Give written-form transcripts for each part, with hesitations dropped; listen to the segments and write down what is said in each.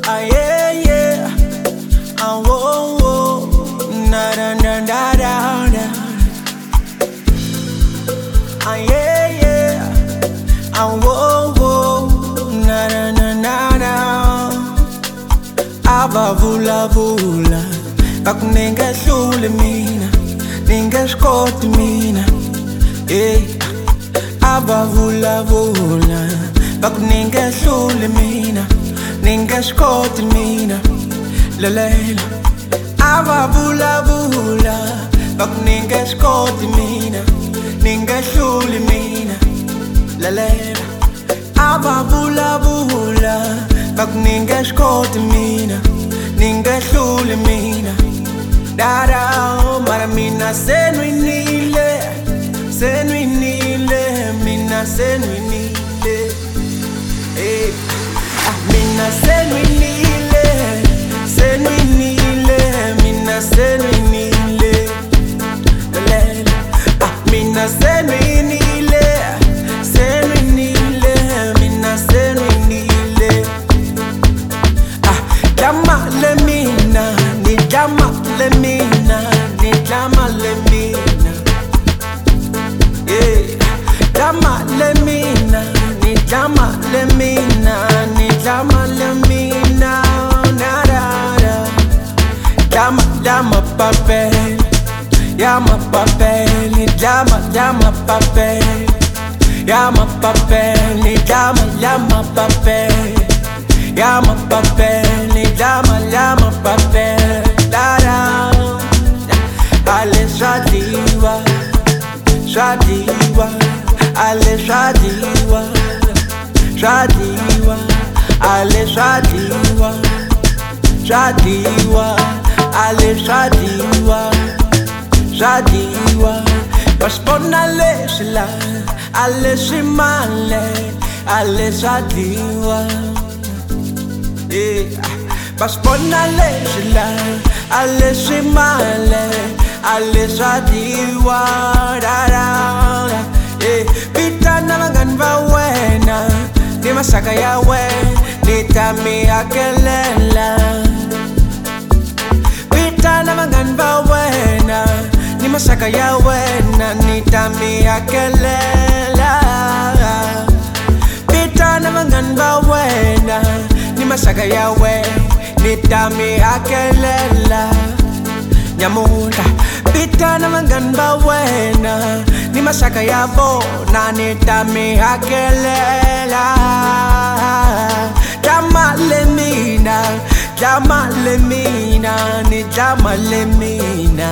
Ah yeah yeah, ah whoa whoa, na na na na na na. Ah yeah yeah, ah whoa whoa, na na na na na. Abavula vula, kakuningehlule mina, ningeshkoti mina. Hey, abavula vula, kakuningehlule mina, ningeshkoti mina. Lalela, abavula vula, kakuningehlule mina, ningeshkoti mina. Lalela, abavula vula, kakuningehlule mina, ningeshkoti mina. Dada, mara mina senwinile, mina senwinile. Hey, mina senwinile, mina senwinile. Lalela, mina senwinile, mina senwinile. Jama le mina, ni jama le mina, ni jama le mina. Yeah, jama le mina, ni jama le mina, ni jama le mina. Na da da, jama papel, jama papel, ni jama papel, jama papel, ni jama papel. Llama papel, ni llama papel. Da da, ale shadiwa, shadiwa, ale shadiwa, shadiwa, ale shadiwa, shadiwa, ale shadiwa, shadiwa. Paspona ale shila, ale shimale, ale shadiwa. Paspona lejla, ale shimale, ale shadiwa. Da da, pita na mangan vawena, ni masaka ya we, ni tami akelela. Pita na mangan vawena, ni masaka ya wena, ni tami akelela. Pita na mangan vawena, ni masaka yawe, ni tami akelela. Nyamula, pita na manganda wena, ni masaka yabo, na ni tami akelela. Jama le mina, jama le mina, ni jama le mina.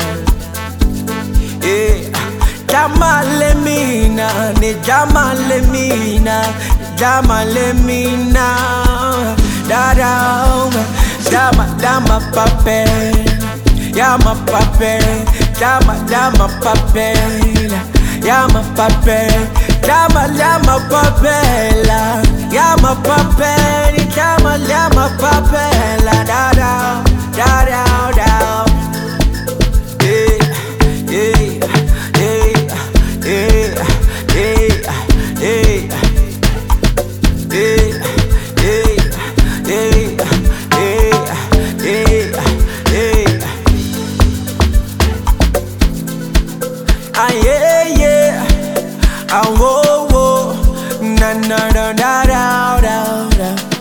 Jama le mina, ni jama le mina, jama le mina. Da da, dama papel, llama papel, llama papel, llama papel, llama papel, llama papel, llama papel. Da da, da da da. Hey, hey, hey, hey, hey, hey, hey. Hey, hey, hey, hey. Ah yeah yeah, ah whoa whoa, na na na na na na.